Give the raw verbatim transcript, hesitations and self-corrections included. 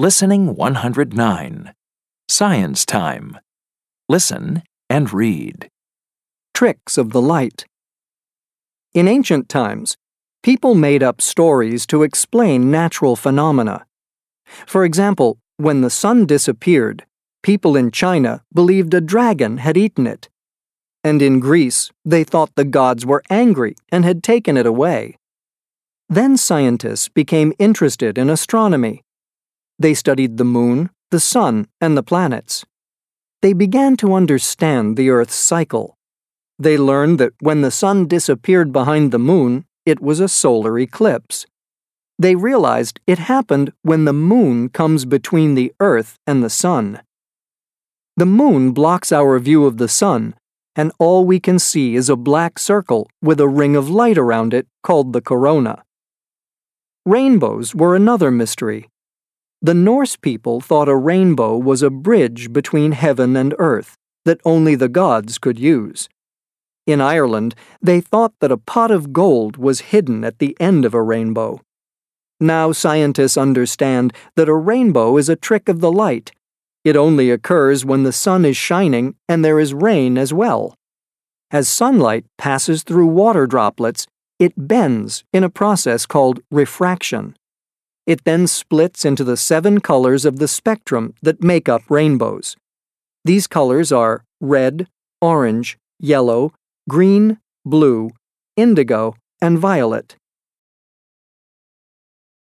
Listening one hundred nine. Science Time. Listen and read. Tricks of the light. In ancient times, people made up stories to explain natural phenomena. For example, when the sun disappeared, people in China believed a dragon had eaten it. And in Greece, they thought the gods were angry and had taken it away. Then scientists became interested in astronomy. They studied the moon, the sun, and the planets. They began to understand the Earth's cycle. They learned that when the sun disappeared behind the moon, it was a solar eclipse. They realized it happened when the moon comes between the Earth and the sun. The moon blocks our view of the sun, and all we can see is a black circle with a ring of light around it called the corona. Rainbows were another mystery. The Norse people thought a rainbow was a bridge between heaven and earth that only the gods could use. In Ireland, they thought that a pot of gold was hidden at the end of a rainbow. Now scientists understand that a rainbow is a trick of the light. It only occurs when the sun is shining and there is rain as well. As sunlight passes through water droplets, it bends in a process called refraction. It then splits into the seven colors of the spectrum that make up rainbows. These colors are red, orange, yellow, green, blue, indigo, and violet.